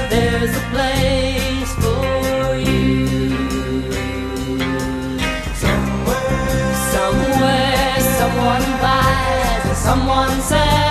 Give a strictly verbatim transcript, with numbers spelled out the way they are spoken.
there's a place for you. Somewhere, somewhere, someone buys and someone sells.